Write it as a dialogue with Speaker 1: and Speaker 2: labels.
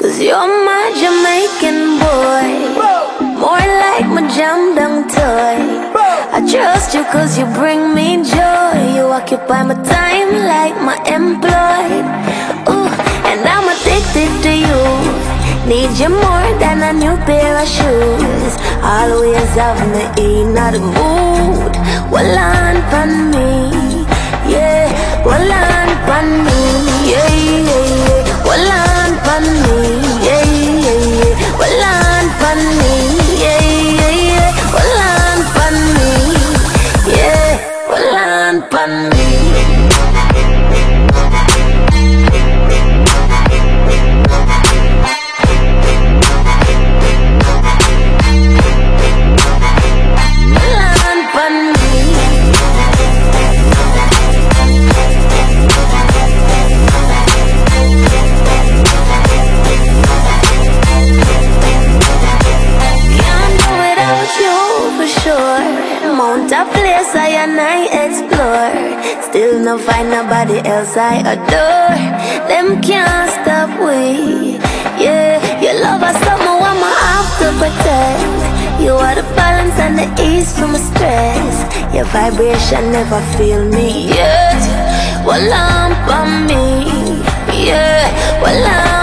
Speaker 1: 'Cause you're my Jamaican boy, more like my jam dung toy. I trust you 'cause you bring me joy. You occupy my time like my employed. Ooh, and I'm addicted to you. Need you more than a new pair of shoes. Always have me in the mood. Well on pon me, yeah. Well on pon me, yeah, yeah, yeah. Well on pon me, yeah, yeah, yeah. Well on pon me, yeah, yeah, yeah. Well on pon me, yeah. Well on pon me. A place I and I explore. Still no find nobody else I adore. Them can't stop we. Yeah, your love is something I'ma have to protect. You are the balance and the ease for my stress. Your vibration never feel me yet. Well on me, yeah. Well